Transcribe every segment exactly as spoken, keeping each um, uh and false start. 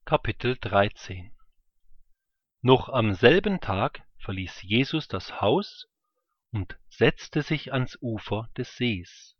Kapitel dreizehn. Noch am selben Tag verließ Jesus das Haus und setzte sich ans Ufer des Sees.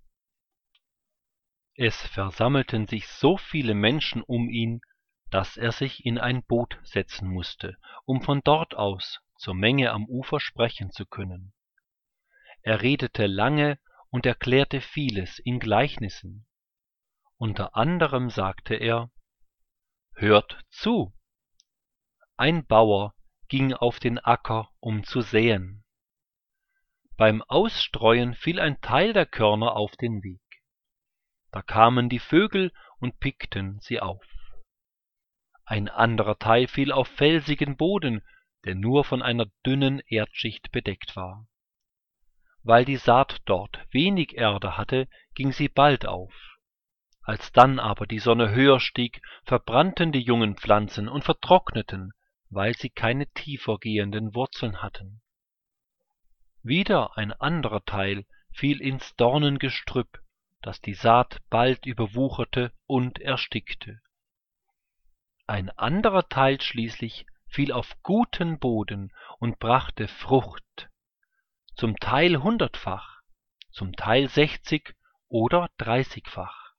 Es versammelten sich so viele Menschen um ihn, dass er sich in ein Boot setzen musste, um von dort aus zur Menge am Ufer sprechen zu können. Er redete lange und erklärte vieles in Gleichnissen. Unter anderem sagte er: Hört zu! Ein Bauer ging auf den Acker, um zu säen. Beim Ausstreuen fiel ein Teil der Körner auf den Weg. Da kamen die Vögel und pickten sie auf. Ein anderer Teil fiel auf felsigen Boden, der nur von einer dünnen Erdschicht bedeckt war. Weil die Saat dort wenig Erde hatte, ging sie bald auf. Als dann aber die Sonne höher stieg, verbrannten die jungen Pflanzen und vertrockneten, weil sie keine tiefer gehenden Wurzeln hatten. Wieder ein anderer Teil fiel ins Dornengestrüpp, das die Saat bald überwucherte und erstickte. Ein anderer Teil schließlich fiel auf guten Boden und brachte Frucht, zum Teil hundertfach, zum Teil sechzig oder dreißigfach.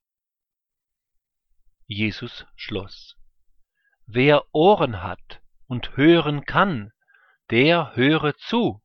Jesus schloss: Wer Ohren hat und hören kann, der höre zu.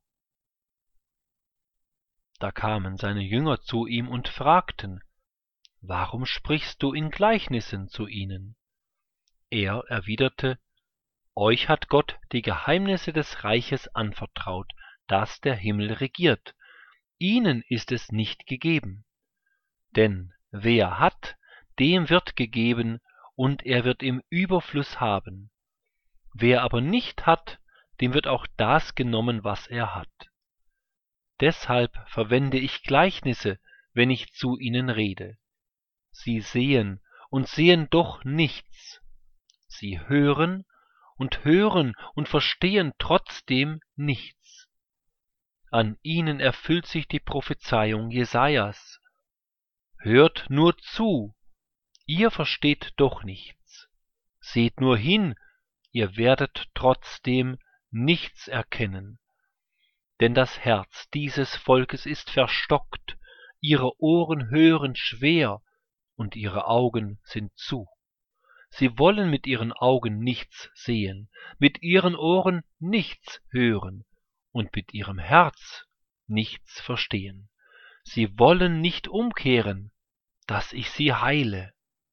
Da kamen seine Jünger zu ihm und fragten: Warum sprichst du in Gleichnissen zu ihnen? Er erwiderte: Euch hat Gott die Geheimnisse des Reiches anvertraut, das der Himmel regiert. Ihnen ist es nicht gegeben. Denn wer hat, dem wird gegeben, und er wird im Überfluss haben. Wer aber nicht hat, dem wird auch das genommen, was er hat. Deshalb verwende ich Gleichnisse, wenn ich zu ihnen rede. Sie sehen und sehen doch nichts. Sie hören und hören und verstehen trotzdem nichts. An ihnen erfüllt sich die Prophezeiung Jesajas: Hört nur zu, ihr versteht doch nichts. Seht nur hin, ihr werdet trotzdem nichts erkennen. Denn das Herz dieses Volkes ist verstockt, ihre Ohren hören schwer und ihre Augen sind zu. Sie wollen mit ihren Augen nichts sehen, mit ihren Ohren nichts hören und mit ihrem Herz nichts verstehen. Sie wollen nicht umkehren, dass ich sie heile.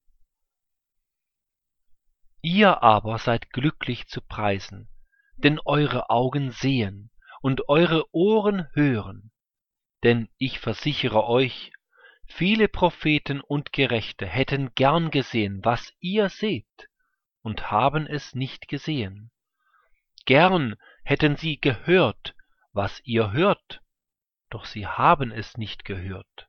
Ihr aber seid glücklich zu preisen, denn eure Augen sehen und eure Ohren hören. Denn ich versichere euch, viele Propheten und Gerechte hätten gern gesehen, was ihr seht, und haben es nicht gesehen. Gern hätten sie gehört, was ihr hört, doch sie haben es nicht gehört.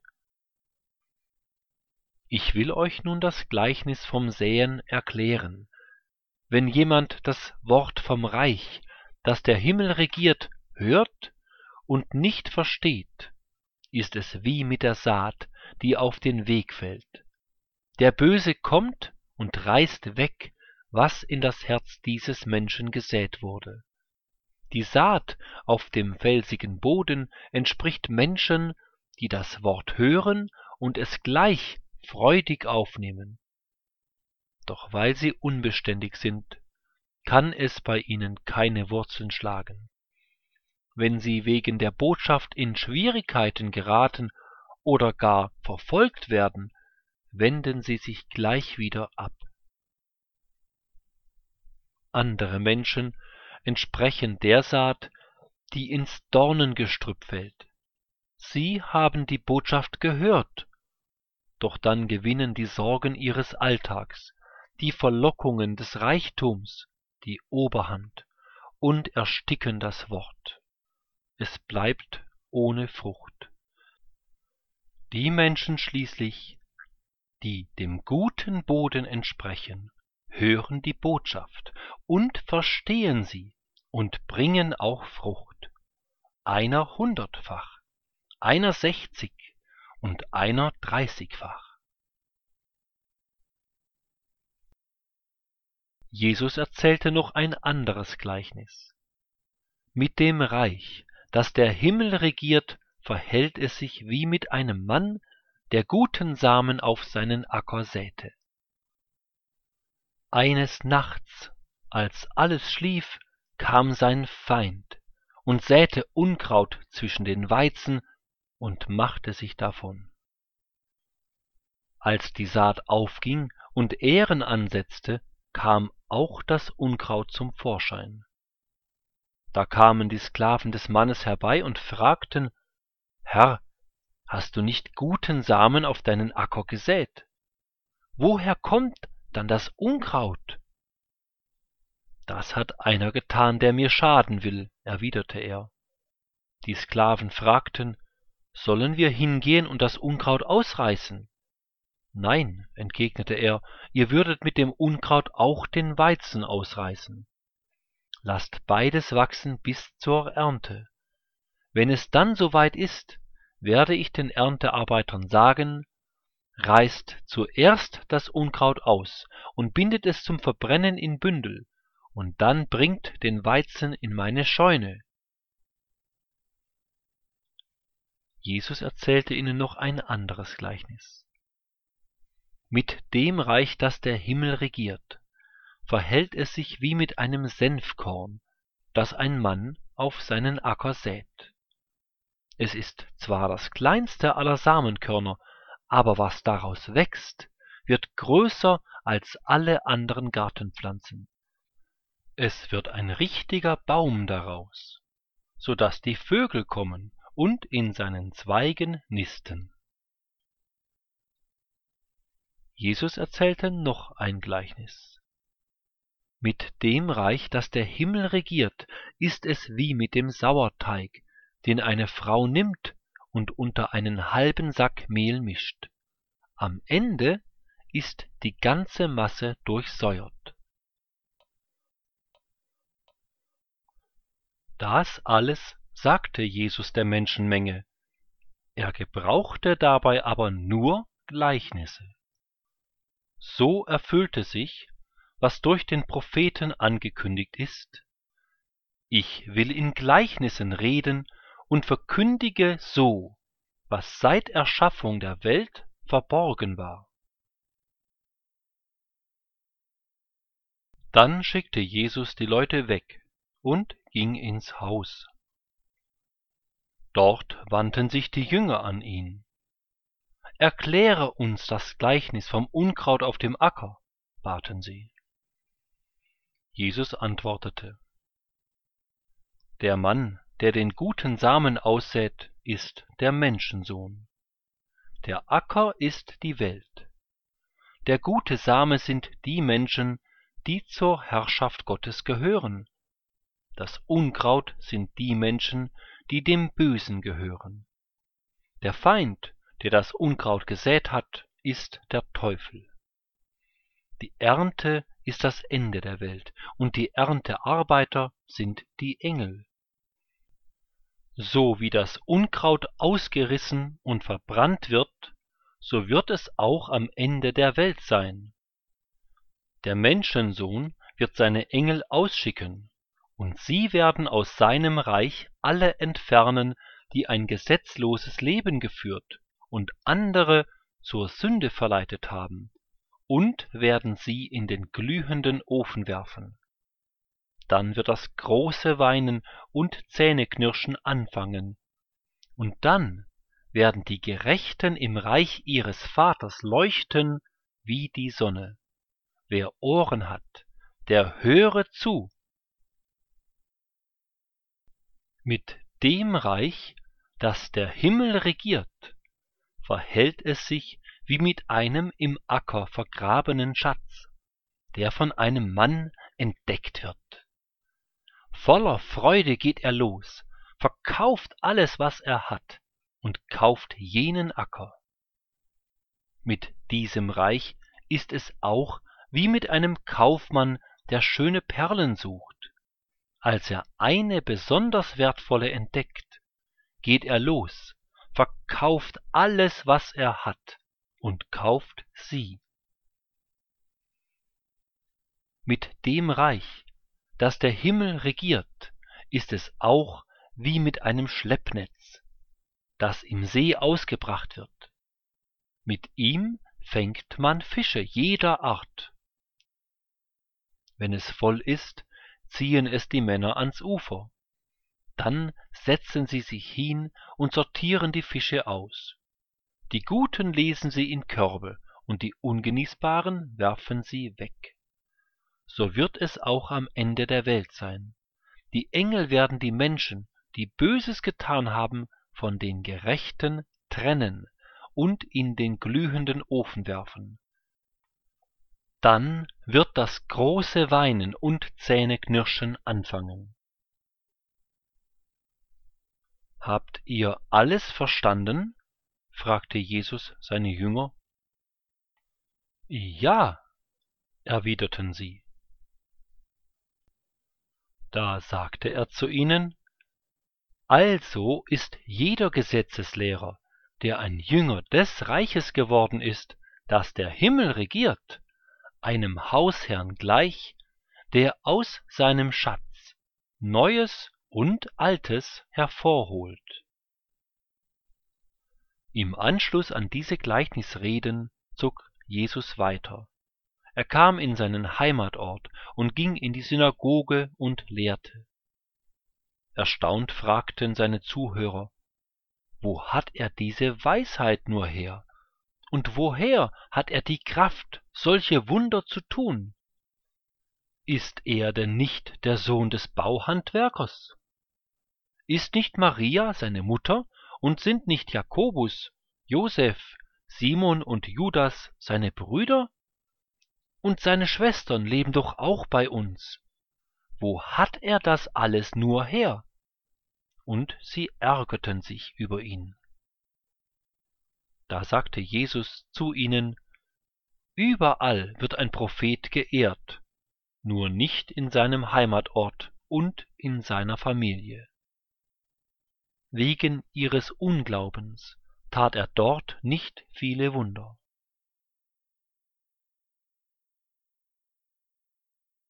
Ich will euch nun das Gleichnis vom Säen erklären. Wenn jemand das Wort vom Reich, das der Himmel regiert, hört und nicht versteht, ist es wie mit der Saat, die auf den Weg fällt. Der Böse kommt und reißt weg, was in das Herz dieses Menschen gesät wurde. Die Saat auf dem felsigen Boden entspricht Menschen, die das Wort hören und es gleich freudig aufnehmen. Doch weil sie unbeständig sind, kann es bei ihnen keine Wurzeln schlagen. Wenn sie wegen der Botschaft in Schwierigkeiten geraten oder gar verfolgt werden, wenden sie sich gleich wieder ab. Andere Menschen entsprechen der Saat, die ins Dornengestrüpp fällt. Sie haben die Botschaft gehört, doch dann gewinnen die Sorgen ihres Alltags, die Verlockungen des Reichtums, die Oberhand und ersticken das Wort. Es bleibt ohne Frucht. Die Menschen schließlich, die dem guten Boden entsprechen, hören die Botschaft und verstehen sie und bringen auch Frucht. Einer hundertfach, einer sechzig und einer dreißigfach. Jesus erzählte noch ein anderes Gleichnis. Mit dem Reich, das der Himmel regiert, verhält es sich wie mit einem Mann, der guten Samen auf seinen Acker säte. Eines Nachts, als alles schlief, kam sein Feind und säte Unkraut zwischen den Weizen und machte sich davon. Als die Saat aufging und Ähren ansetzte, kam auch das Unkraut zum Vorschein. Da kamen die Sklaven des Mannes herbei und fragten: »Herr, hast du nicht guten Samen auf deinen Acker gesät? Woher kommt dann das Unkraut?« »Das hat einer getan, der mir schaden will«, erwiderte er. Die Sklaven fragten: »Sollen wir hingehen und das Unkraut ausreißen?« »Nein«, entgegnete er, »ihr würdet mit dem Unkraut auch den Weizen ausreißen. Lasst beides wachsen bis zur Ernte. Wenn es dann soweit ist, werde ich den Erntearbeitern sagen: Reißt zuerst das Unkraut aus und bindet es zum Verbrennen in Bündel, und dann bringt den Weizen in meine Scheune.« Jesus erzählte ihnen noch ein anderes Gleichnis. Mit dem Reich, das der Himmel regiert, verhält es sich wie mit einem Senfkorn, das ein Mann auf seinen Acker sät. Es ist zwar das kleinste aller Samenkörner, aber was daraus wächst, wird größer als alle anderen Gartenpflanzen. Es wird ein richtiger Baum daraus, so dass die Vögel kommen und in seinen Zweigen nisten. Jesus erzählte noch ein Gleichnis. Mit dem Reich, das der Himmel regiert, ist es wie mit dem Sauerteig, den eine Frau nimmt und unter einen halben Sack Mehl mischt. Am Ende ist die ganze Masse durchsäuert. Das alles sagte Jesus der Menschenmenge. Er gebrauchte dabei aber nur Gleichnisse. So erfüllte sich, was durch den Propheten angekündigt ist: Ich will in Gleichnissen reden und verkündige so, was seit Erschaffung der Welt verborgen war. Dann schickte Jesus die Leute weg und ging ins Haus. Dort wandten sich die Jünger an ihn. »Erkläre uns das Gleichnis vom Unkraut auf dem Acker«, baten sie. Jesus antwortete: Der Mann, der den guten Samen aussät, ist der Menschensohn. Der Acker ist die Welt. Der gute Same sind die Menschen, die zur Herrschaft Gottes gehören. Das Unkraut sind die Menschen, die dem Bösen gehören. Der Feind, der das Unkraut gesät hat, ist der Teufel. Die Ernte ist das Ende der Welt, und die Erntearbeiter sind die Engel. So wie das Unkraut ausgerissen und verbrannt wird, so wird es auch am Ende der Welt sein. Der Menschensohn wird seine Engel ausschicken, und sie werden aus seinem Reich alle entfernen, die ein gesetzloses Leben geführt und andere zur Sünde verleitet haben, und werden sie in den glühenden Ofen werfen. Dann wird das große Weinen und Zähneknirschen anfangen, und dann werden die Gerechten im Reich ihres Vaters leuchten wie die Sonne. Wer Ohren hat, der höre zu. Mit dem Reich, das der Himmel regiert, verhält es sich wie mit einem im Acker vergrabenen Schatz, der von einem Mann entdeckt wird. Voller Freude geht er los, verkauft alles, was er hat, und kauft jenen Acker. Mit diesem Reich ist es auch wie mit einem Kaufmann, der schöne Perlen sucht. Als er eine besonders wertvolle entdeckt, geht er los, verkauft alles, was er hat, und kauft sie. Mit dem Reich, das der Himmel regiert, ist es auch wie mit einem Schleppnetz, das im See ausgebracht wird. Mit ihm fängt man Fische jeder Art. Wenn es voll ist, ziehen es die Männer ans Ufer. Dann setzen sie sich hin und sortieren die Fische aus. Die Guten lesen sie in Körbe und die Ungenießbaren werfen sie weg. So wird es auch am Ende der Welt sein. Die Engel werden die Menschen, die Böses getan haben, von den Gerechten trennen und in den glühenden Ofen werfen. Dann wird das große Weinen und Zähneknirschen anfangen. »Habt ihr alles verstanden?« fragte Jesus seine Jünger. »Ja«, erwiderten sie. Da sagte er zu ihnen: »Also ist jeder Gesetzeslehrer, der ein Jünger des Reiches geworden ist, das der Himmel regiert, einem Hausherrn gleich, der aus seinem Schatz Neues und Altes hervorholt.« Im Anschluss an diese Gleichnisreden zog Jesus weiter. Er kam in seinen Heimatort und ging in die Synagoge und lehrte. Erstaunt fragten seine Zuhörer: »Wo hat er diese Weisheit nur her? Und woher hat er die Kraft, solche Wunder zu tun? Ist er denn nicht der Sohn des Bauhandwerkers? Ist nicht Maria seine Mutter, und sind nicht Jakobus, Josef, Simon und Judas seine Brüder? Und seine Schwestern leben doch auch bei uns. Wo hat er das alles nur her?« Und sie ärgerten sich über ihn. Da sagte Jesus zu ihnen: »Überall wird ein Prophet geehrt, nur nicht in seinem Heimatort und in seiner Familie.« Wegen ihres Unglaubens tat er dort nicht viele Wunder.